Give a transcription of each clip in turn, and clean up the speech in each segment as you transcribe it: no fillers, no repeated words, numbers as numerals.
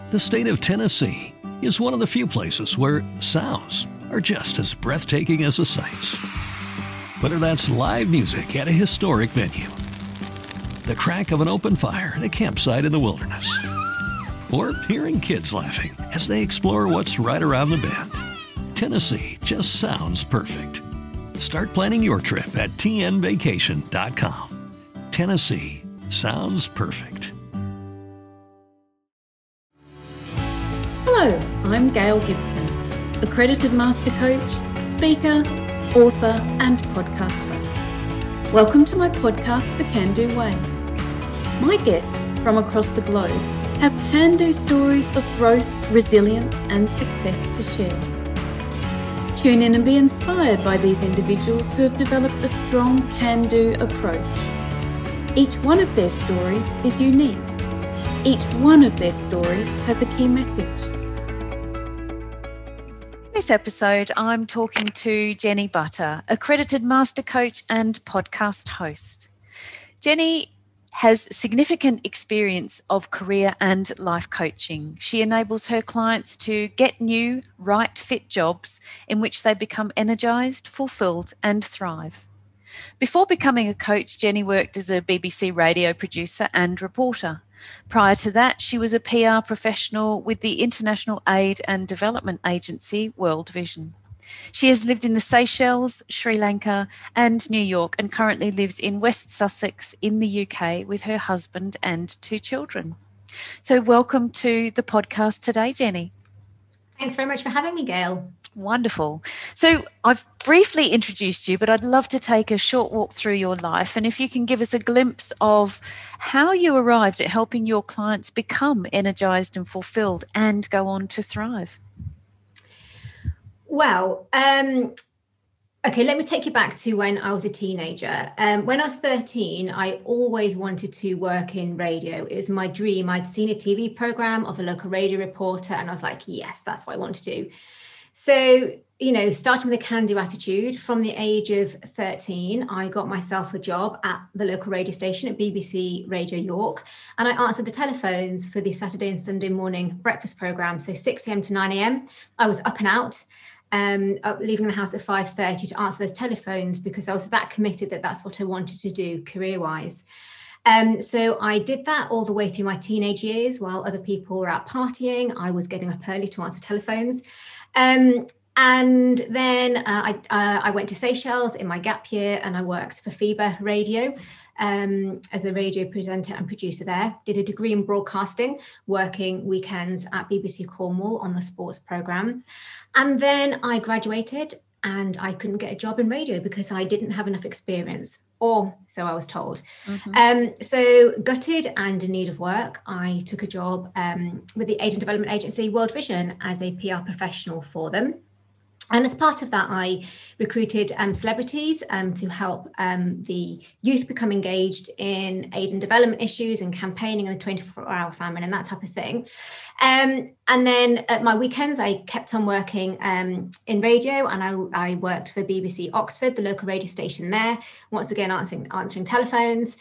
The state of Tennessee is one of the few places where sounds are just as breathtaking as the sights. Whether that's live music at a historic venue, the crack of an open fire at a campsite in the wilderness, or hearing kids laughing as they explore what's right around the bend, Tennessee just sounds perfect. Start planning your trip at tnvacation.com. Tennessee sounds perfect. Hello, I'm Gail Gibson, accredited master coach, speaker, author, and podcast host. Welcome to my podcast, The Can Do Way. My guests from across the globe have can-do stories of growth, resilience, and success to share. Tune in and be inspired by these individuals who have developed a strong can-do approach. Each one of their stories is unique. Each one of their stories has a key message. In this episode, I'm talking to Jenny Butter, accredited master coach and podcast host. Jenny has significant experience of career and life coaching. She enables her clients to get new, right fit jobs in which they become energized, fulfilled, and thrive. Before becoming a coach, Jenny worked as a BBC radio producer and reporter. Prior to that, she was a PR professional with the international aid and development agency World Vision. She has lived in the Seychelles, Sri Lanka, and New York, and currently lives in West Sussex in the UK with her husband and 2 children. So welcome to the podcast today, Jenny. Thanks very much for having me, Gail. Wonderful. So I've briefly introduced you, but I'd love to take a short walk through your life. And if you can give us a glimpse of how you arrived at helping your clients become energized and fulfilled and go on to thrive. Well, okay, let me take you back to when I was a teenager. When I was 13, I always wanted to work in radio. It was my dream. I'd seen a TV program of a local radio reporter, and I was like, yes, that's what I want to do. So, starting with a can-do attitude, from the age of 13, I got myself a job at the local radio station at BBC Radio York, and I answered the telephones for the Saturday and Sunday morning breakfast programme. So 6 a.m. to 9 a.m, I was up and out, leaving the house at 5:30 to answer those telephones because I was that committed that that's what I wanted to do career-wise. So I did that all the way through my teenage years. While other people were out partying, I was getting up early to answer telephones. And then I went to Seychelles in my gap year, and I worked for FIBA Radio as a radio presenter and producer there. Did a degree in broadcasting, working weekends at BBC Cornwall on the sports programme. And then I graduated, and I couldn't get a job in radio because I didn't have enough experience, or so I was told. Mm-hmm. So gutted and in need of work, I took a job with the aid and development agency World Vision as a PR professional for them. And as part of that, I recruited celebrities to help the youth become engaged in aid and development issues and campaigning and the 24-hour famine and that type of thing. And then at my weekends, I kept on working in radio, and I worked for BBC Oxford, the local radio station there, once again answering telephones.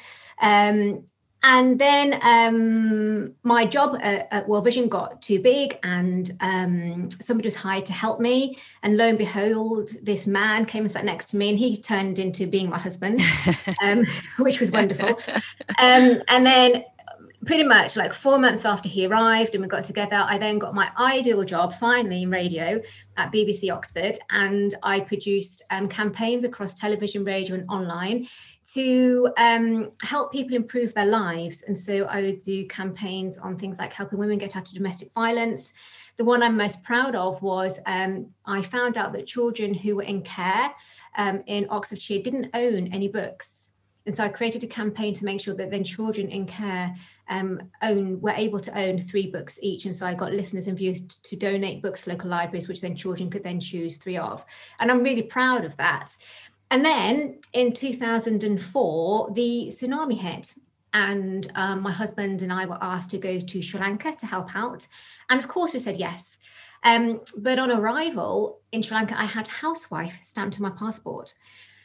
And then my job at World Vision got too big, and somebody was hired to help me. And lo and behold, this man came and sat next to me, and he turned into being my husband, which was wonderful. And then pretty much like 4 months after he arrived and we got together, I then got my ideal job finally in radio at BBC Oxford. And I produced campaigns across television, radio and online to help people improve their lives. And so I would do campaigns on things like helping women get out of domestic violence. The one I'm most proud of was I found out that children who were in care in Oxfordshire didn't own any books. And so I created a campaign to make sure that then children in care were able to own 3 books each. And so I got listeners and viewers to donate books to local libraries, which then children could then choose 3 of. And I'm really proud of that. And then in 2004, the tsunami hit, and my husband and I were asked to go to Sri Lanka to help out. And of course we said yes. But on arrival in Sri Lanka, I had housewife stamped to my passport.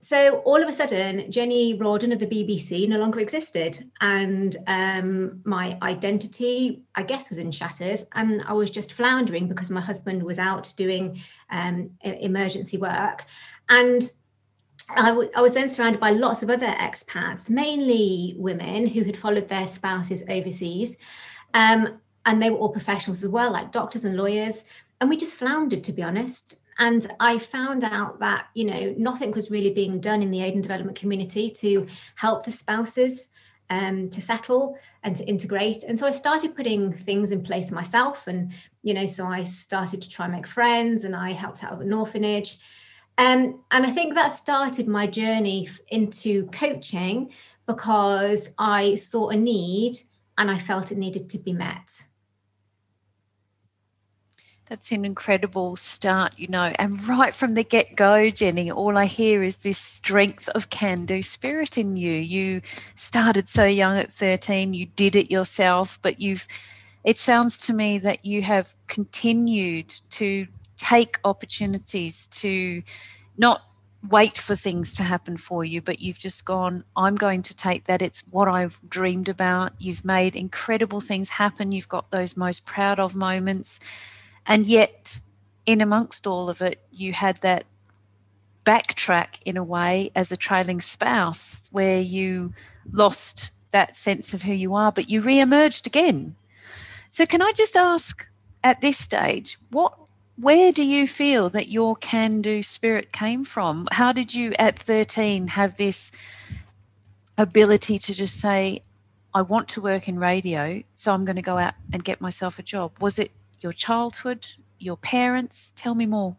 So all of a sudden, Jenny Rawdon of the BBC no longer existed. And my identity, I guess, was in shatters. And I was just floundering because my husband was out doing emergency work. And I was then surrounded by lots of other expats, mainly women who had followed their spouses overseas. And they were all professionals as well, like doctors and lawyers. And we just floundered, to be honest. And I found out that, nothing was really being done in the aid and development community to help the spouses to settle and to integrate. And so I started putting things in place myself. And, so I started to try and make friends, and I helped out of an orphanage. And I think that started my journey into coaching because I saw a need and I felt it needed to be met. That's an incredible start, and right from the get-go, Jenny, all I hear is this strength of can-do spirit in you. You started so young at 13, you did it yourself, but it sounds to me that you have continued to take opportunities to not wait for things to happen for you, but you've just gone, I'm going to take that. It's what I've dreamed about. You've made incredible things happen. You've got those most proud of moments. And yet, in amongst all of it, you had that backtrack in a way as a trailing spouse where you lost that sense of who you are, but you re-emerged again. So can I just ask at this stage, where do you feel that your can-do spirit came from? How did you at 13 have this ability to just say, I want to work in radio, so I'm going to go out and get myself a job? Was it your childhood, your parents? Tell me more.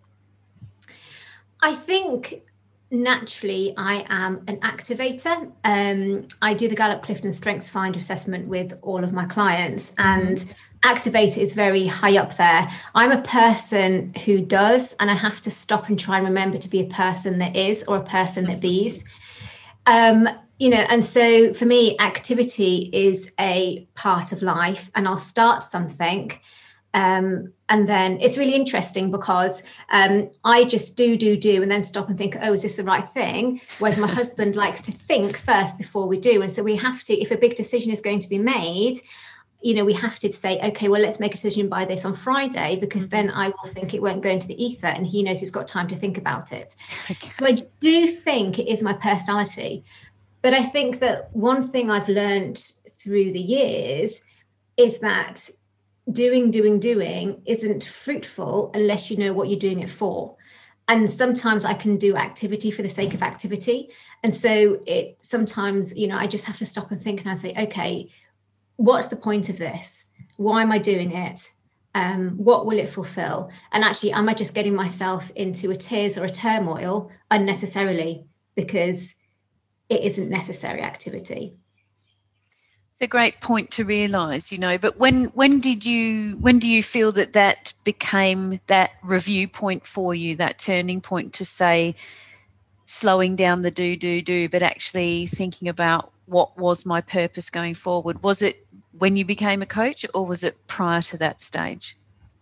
I think naturally I am an activator. I do the Gallup-Clifton Strengths Finder assessment with all of my clients, and activator is very high up there. I'm a person who does, and I have to stop and try and remember to be a person that is, or a person that bees. And so for me, activity is a part of life, and I'll start something. And then it's really interesting because I just do and then stop and think, oh, is this the right thing? Whereas my husband likes to think first before we do. And so we have to, if a big decision is going to be made, we have to say, okay, well, let's make a decision by this on Friday, because then I will think it won't go into the ether and he knows he's got time to think about it. Okay. So I do think it is my personality. But I think that one thing I've learned through the years is that doing isn't fruitful unless you know what you're doing it for. And sometimes I can do activity for the sake of activity. And so sometimes, I just have to stop and think, and I say, okay, what's the point of this? Why am I doing it? What will it fulfill? And actually, am I just getting myself into a tears or a turmoil unnecessarily because it isn't necessary activity? It's a great point to realise, but when do you feel that became that review point for you, that turning point to say, slowing down the do, but actually thinking about what was my purpose going forward? Was it when you became a coach, or was it prior to that stage?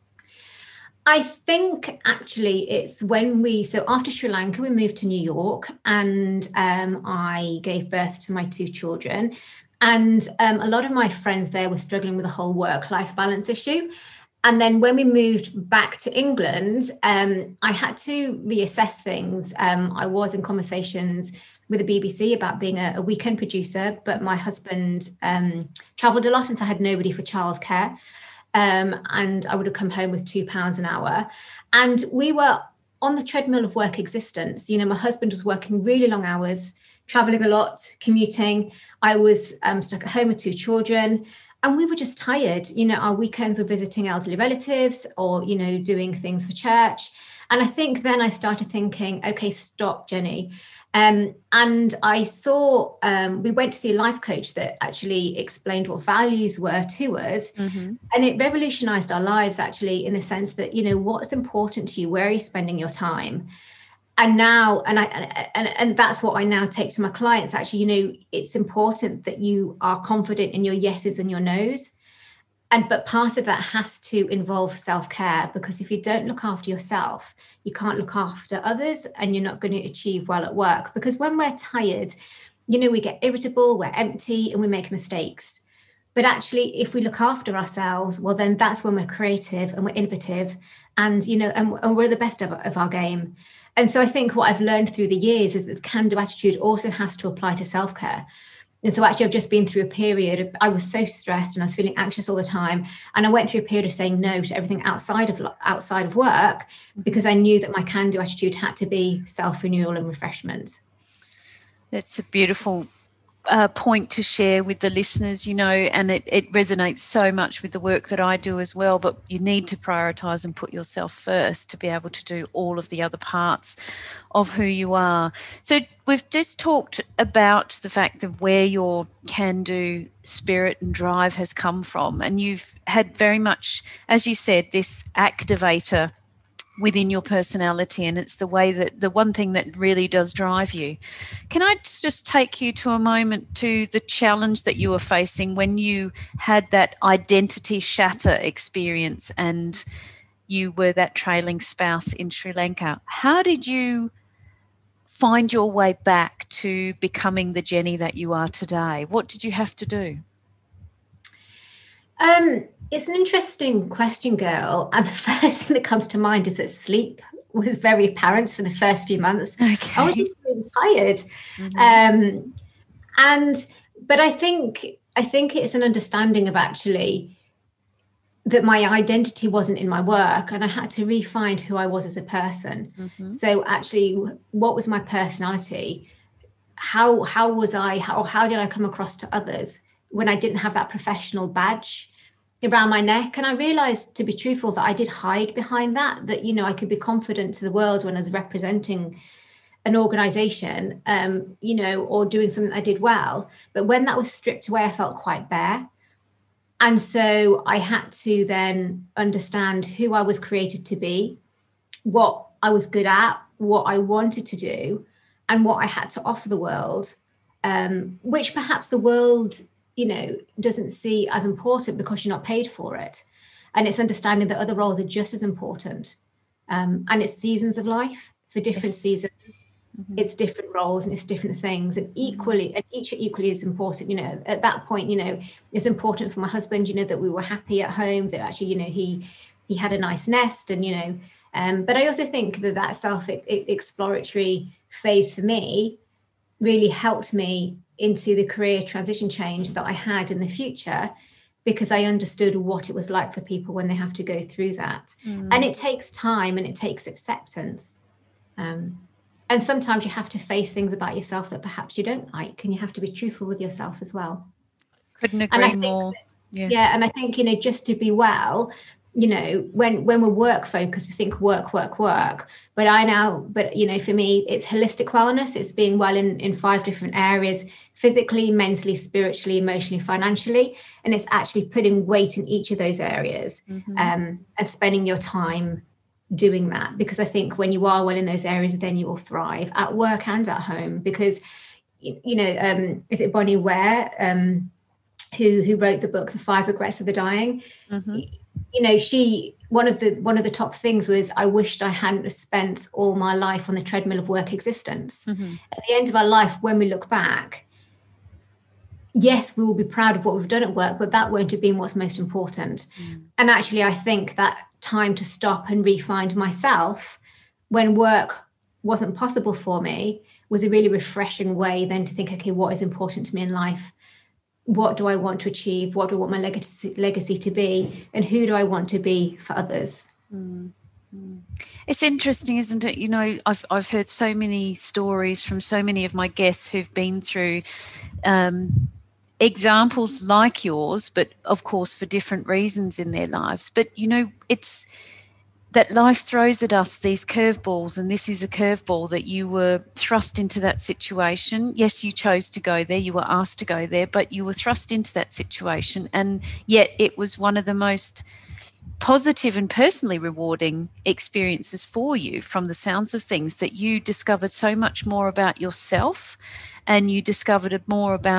I think actually it's so after Sri Lanka, we moved to New York, and I gave birth to my 2 children. And a lot of my friends there were struggling with the whole work-life balance issue. And then when we moved back to England, I had to reassess things. I was in conversations with the BBC about being a weekend producer, but my husband travelled a lot, and so I had nobody for childcare. And I would have come home with £2 an hour. And we were on the treadmill of work existence. My husband was working really long hours, traveling a lot, commuting. I was stuck at home with 2 children, and we were just tired. Our weekends were visiting elderly relatives or, doing things for church. And I think then I started thinking, okay, stop, Jenny. And I saw, we went to see a life coach that actually explained what values were to us. Mm-hmm. And it revolutionized our lives, actually, in the sense that, what's important to you? Where are you spending your time? And now, and that's what I now take to my clients. Actually, it's important that you are confident in your yeses and your nos. But part of that has to involve self-care, because if you don't look after yourself, you can't look after others, and you're not going to achieve well at work. Because when we're tired, we get irritable, we're empty, and we make mistakes. But actually, if we look after ourselves, well, then that's when we're creative and we're innovative, and and we're the best of our game. And so I think what I've learned through the years is that the can-do attitude also has to apply to self-care. And so actually, I've just been through a period I was so stressed and I was feeling anxious all the time. And I went through a period of saying no to everything outside of work, because I knew that my can-do attitude had to be self-renewal and refreshment. That's a beautiful point to share with the listeners, and it resonates so much with the work that I do as well. But you need to prioritise and put yourself first to be able to do all of the other parts of who you are. So we've just talked about the fact of where your can-do spirit and drive has come from, and you've had very much, as you said, this activator within your personality, and it's the way that the one thing that really does drive you. Can I just take you to a moment to the challenge that you were facing when you had that identity shatter experience and you were that trailing spouse in Sri Lanka? How did you find your way back to becoming the Jenny that you are today? What did you have to do? It's an interesting question, girl. And the first thing that comes to mind is that sleep was very apparent for the first few months. Okay. I was just really tired. But I think it's an understanding of actually that my identity wasn't in my work, and I had to re-find who I was as a person. So actually, what was my personality? How was I? How did I come across to others when I didn't have that professional badge around my neck? And I realized, to be truthful, that I did hide behind that I could be confident to the world when I was representing an organization, or doing something I did well. But when that was stripped away, I felt quite bare. And so I had to then understand who I was created to be, what I was good at, what I wanted to do, and what I had to offer the world, which perhaps the world doesn't see as important because you're not paid for it. And it's understanding that other roles are just as important. And it's seasons of life. For different seasons, it's different roles and it's different things. And each are equally as important. At that point, it's important for my husband, that we were happy at home, that actually, he had a nice nest, and, but I also think that self-exploratory phase for me really helped me into the career transition change that I had in the future, because I understood what it was like for people when they have to go through that. And it takes time and it takes acceptance. And sometimes you have to face things about yourself that perhaps you don't like, and you have to be truthful with yourself as well. Couldn't agree more. Yes. Yeah, and I think, just to be well, when we're work focused, we think work. But for me, it's holistic wellness. It's being well in 5 different areas: physically, mentally, spiritually, emotionally, financially. And it's actually putting weight in each of those areas, and spending your time doing that. Because I think when you are well in those areas, then you will thrive at work and at home. Because, is it Bonnie Ware, who wrote the book, The 5 Regrets of the Dying? She, one of the top things was, I wished I hadn't spent all my life on the treadmill of work existence. At the end of our life, when we look back, yes, we will be proud of what we've done at work, but that won't have been what's most important. And actually, I think that time to stop and re-find myself when work wasn't possible for me was a really refreshing way then to think, okay, what is important to me in life? What do I want to achieve? What do I want my legacy to be? And who do I want to be for others? It's interesting, isn't it? I've heard so many stories from so many of my guests who've been through examples like yours, but of course for different reasons in their lives. But, it's that life throws at us these curveballs, and this is a curveball that you were thrust into that situation. Yes, you chose to go there, you were asked to go there, but you were thrust into that situation, and yet it was one of the most positive and personally rewarding experiences for you, from the sounds of things, that you discovered so much more about yourself, and you discovered more about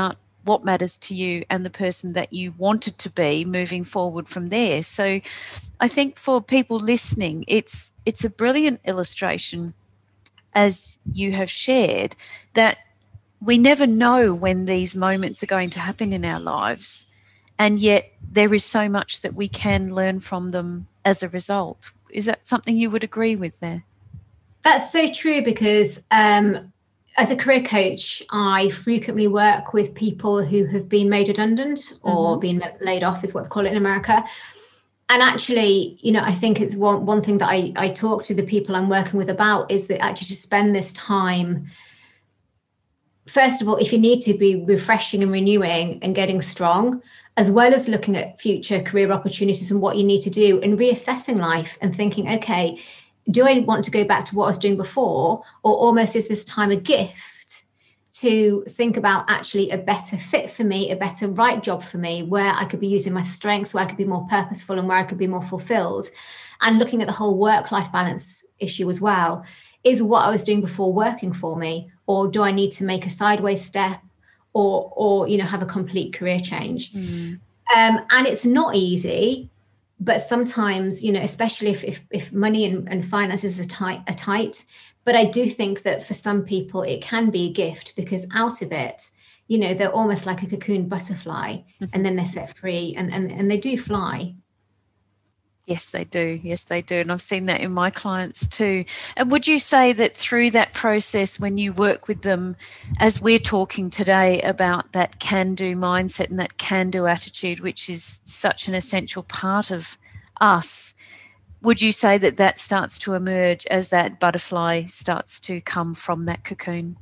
what matters to you and the person that you wanted to be moving forward from there. So I think for people listening, it's a brilliant illustration, as you have shared, that we never know when these moments are going to happen in our lives, and yet there is so much that we can learn from them as a result. Is that something you would agree with there? That's so true, because as a career coach, I frequently work with people who have been made redundant or been laid off, is what they call it in America. And actually, I think it's one thing that I talk to the people I'm working with about, is that actually to spend this time, first of all, if you need to, be refreshing and renewing and getting strong, as well as looking at future career opportunities and what you need to do, and reassessing life and thinking, okay, do I want to go back to what I was doing before, or almost is this time a gift to think about actually a better fit for me, a better right job for me, where I could be using my strengths, where I could be more purposeful and where I could be more fulfilled. And looking at the whole work-life balance issue as well. Is what I was doing before working for me, or do I need to make a sideways step, or have a complete career change? And it's not easy, but sometimes, especially if money and finances are tight. But I do think that for some people it can be a gift, because out of it, they're almost like a cocoon butterfly, and then they're set free, and they do fly. Yes, they do. Yes, they do. And I've seen that in my clients too. And would you say that through that process, when you work with them, as we're talking today about that can-do mindset and that can-do attitude, which is such an essential part of us, would you say that that starts to emerge as that butterfly starts to come from that cocoon?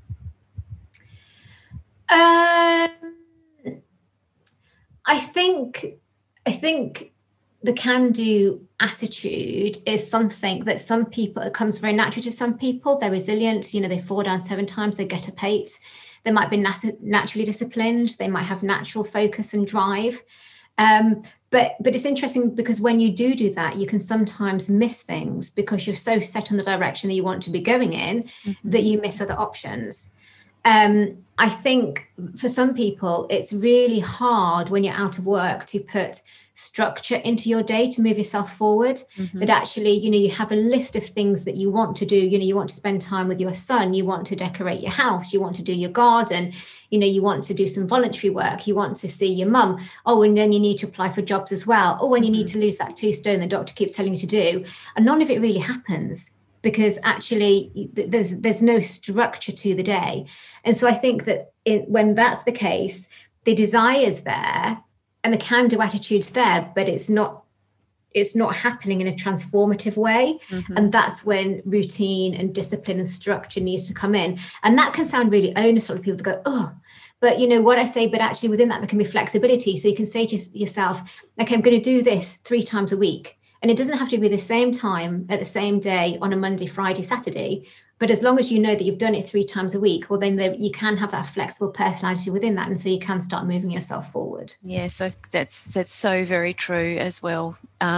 I think the can-do attitude is something that some people, it comes very naturally to some people. They're resilient, they fall down 7 times, they get up 8. They might be naturally disciplined. They might have natural focus and drive. But it's interesting, because when you do that, you can sometimes miss things because you're so set on the direction that you want to be going in that you miss other options. I think for some people, it's really hard when you're out of work to put structure into your day to move yourself forward. That actually, you have a list of things that you want to do. You want to spend time with your son, you want to decorate your house, you want to do your garden, you want to do some voluntary work, you want to see your mum. Oh, and then you need to apply for jobs as well. Oh, and you need to lose that 2 stone the doctor keeps telling you to do. And none of it really happens, because actually there's no structure to the day. And so I think that when that's the case, the desire's there and the can-do attitude's there, but it's not happening in a transformative way. And that's when routine and discipline and structure needs to come in. And that can sound really onerous. A lot of people go, oh, but what I say, but actually within that there can be flexibility. So you can say to yourself, okay, I'm going to do this 3 times a week. And it doesn't have to be the same time at the same day on a Monday, Friday, Saturday. But as long as you know that you've done it 3 times a week, well, then you can have that flexible personality within that. And so you can start moving yourself forward. Yes, that's so very true as well.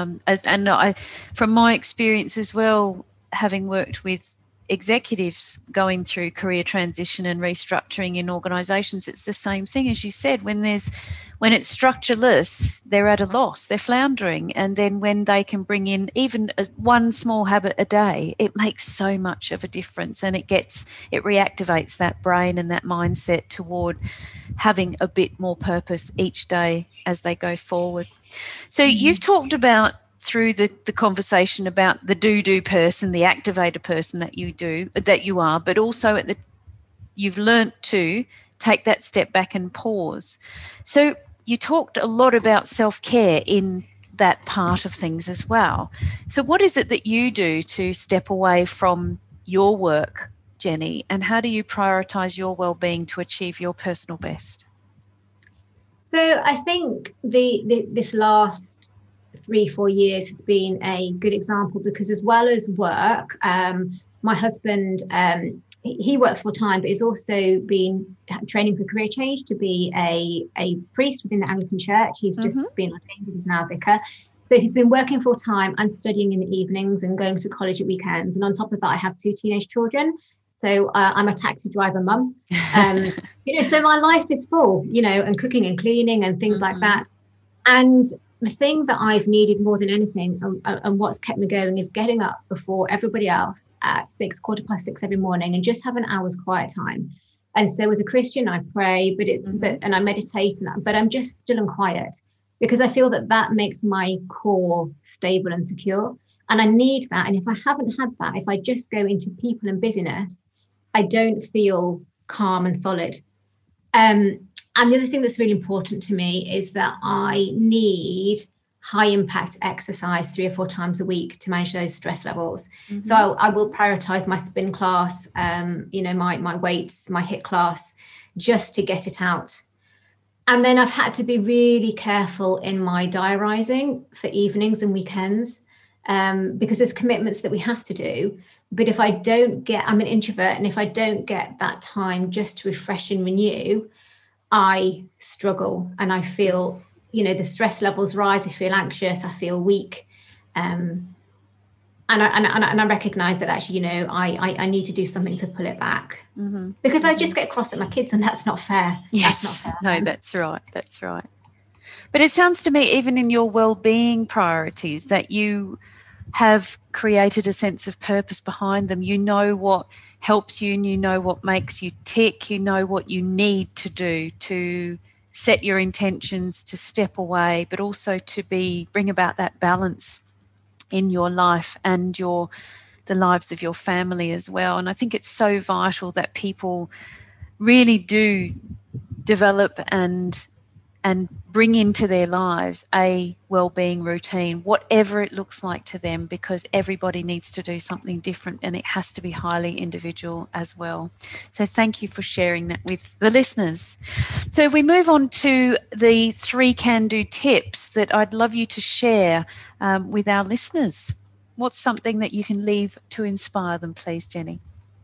From my experience as well, having worked with executives going through career transition and restructuring in organisations, it's the same thing as you said. When it's structureless, they're at a loss, they're floundering, and then when they can bring in even one small habit a day, it makes so much of a difference, and it reactivates that brain and that mindset toward having a bit more purpose each day as they go forward. So you've talked about, through the conversation, about the do person, the activator person that you are, but also you've learnt to take that step back and pause. So you talked a lot about self-care in that part of things as well. So what is it that you do to step away from your work, Jenny, and how do you prioritise your well-being to achieve your personal best? So I think this last 3-4 years has been a good example, because as well as work, my husband, he works full time, but he's also been training for career change to be a priest within the Anglican Church. He's just been ordained, he's now a vicar. So he's been working full time and studying in the evenings and going to college at weekends. And on top of that, I have 2 teenage children. So I'm a taxi driver mum. So my life is full, and cooking and cleaning and things like that. And the thing that I've needed more than anything, and what's kept me going, is getting up before everybody else at 6:15 every morning and just have an hour's quiet time. And so as a Christian, I pray, and I meditate, but I'm just still and quiet, because I feel that makes my core stable and secure. And I need that. And if I haven't had that, if I just go into people and busyness, I don't feel calm and solid. And the other thing that's really important to me is that I need high impact exercise 3 or 4 times a week to manage those stress levels. So I will prioritize my spin class, my weights, my HIIT class, just to get it out. And then I've had to be really careful in my diarising for evenings and weekends, because there's commitments that we have to do. But if I'm an introvert, and if I don't get that time just to refresh and renew, I struggle, and I feel, the stress levels rise. I feel anxious. I feel weak. And I recognize that actually, I need to do something to pull it back, because I just get cross at my kids, and that's not fair. Yes. That's not fair. No, that's right. That's right. But it sounds to me, even in your well-being priorities, that you have created a sense of purpose behind them. You know what helps you, and you know what makes you tick. You know what you need to do to set your intentions, to step away, but also to bring about that balance in your life and the lives of your family as well. And I think it's so vital that people really do develop and bring into their lives a well-being routine, whatever it looks like to them, because everybody needs to do something different, and it has to be highly individual as well. So thank you for sharing that with the listeners. So we move on to the 3 can-do tips that I'd love you to share with our listeners. What's something that you can leave to inspire them, please, Jenny?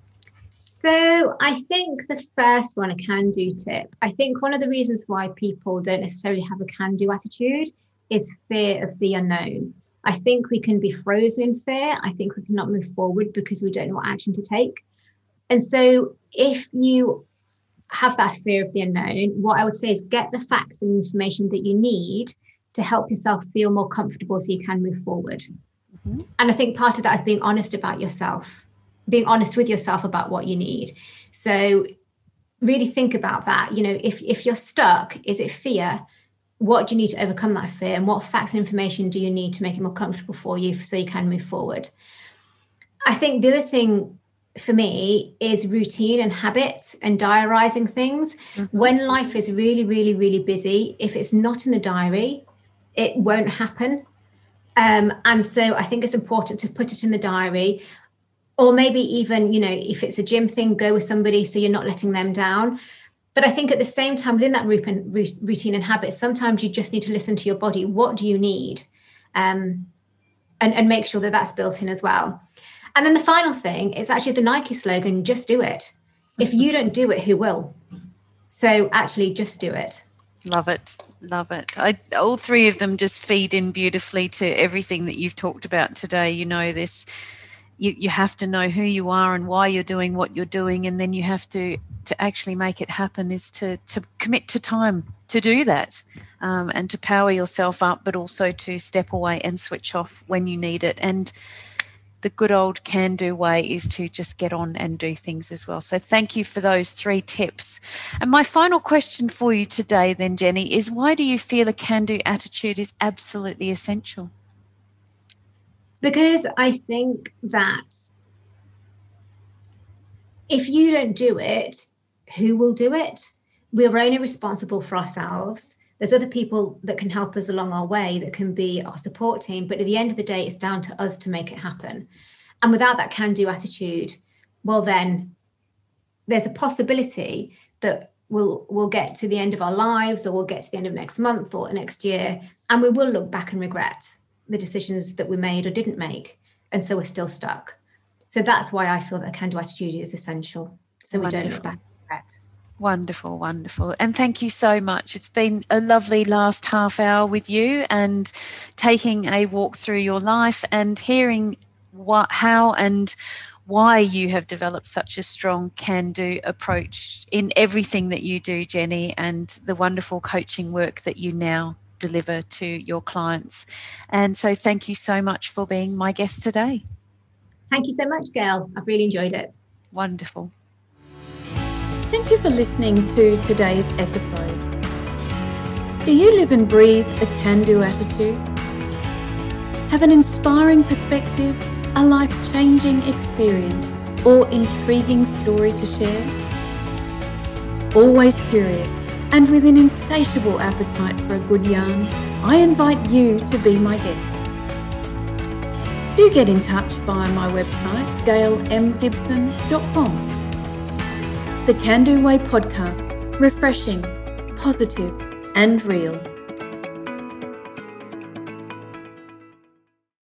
So I think the first one, a can-do tip. I think one of the reasons why people don't necessarily have a can-do attitude is fear of the unknown. I think we can be frozen in fear. I think we cannot move forward because we don't know what action to take. And so if you have that fear of the unknown, what I would say is get the facts and information that you need to help yourself feel more comfortable so you can move forward. And I think part of that is being honest about yourself, being honest with yourself about what you need. So really think about that. If you're stuck, is it fear? What do you need to overcome that fear? And what facts and information do you need to make it more comfortable for you so you can move forward? I think the other thing for me is routine and habit and diarising things. When life is really, really, really busy, if it's not in the diary, it won't happen. And so I think it's important to put it in the diary. Or maybe even, if it's a gym thing, go with somebody so you're not letting them down. But I think at the same time, within that routine and habit, sometimes you just need to listen to your body. What do you need? And make sure that that's built in as well. And then the final thing is actually the Nike slogan, just do it. If you don't do it, who will? So actually just do it. Love it. Love it. All 3 of them just feed in beautifully to everything that you've talked about today. You have to know who you are and why you're doing what you're doing, and then you have to actually make it happen is to commit to time to do that, and to power yourself up, but also to step away and switch off when you need it. And the good old can-do way is to just get on and do things as well. So thank you for those 3 tips. And my final question for you today then, Jenny, is why do you feel a can-do attitude is absolutely essential? Because I think that if you don't do it, who will do it? We're only responsible for ourselves. There's other people that can help us along our way, that can be our support team. But at the end of the day, it's down to us to make it happen. And without that can-do attitude, well, then there's a possibility that we'll get to the end of our lives, or we'll get to the end of next month or next year, and we will look back and regret the decisions that we made or didn't make. And so we're still stuck. So that's why I feel that a can-do attitude is essential. So we don't look back and regret. Wonderful, wonderful. And thank you so much. It's been a lovely last half hour with you, and taking a walk through your life and hearing how and why you have developed such a strong can-do approach in everything that you do, Jenny, and the wonderful coaching work that you now deliver to your clients. And so thank you so much for being my guest today. Thank you so much, Gail. I've really enjoyed it. Wonderful. Thank you for listening to today's episode. Do you live and breathe a can-do attitude? Have an inspiring perspective, a life-changing experience, or intriguing story to share? Always curious and with an insatiable appetite for a good yarn, I invite you to be my guest. Do get in touch via my website, gailmgibson.com. The Can Do Way podcast, refreshing, positive and real.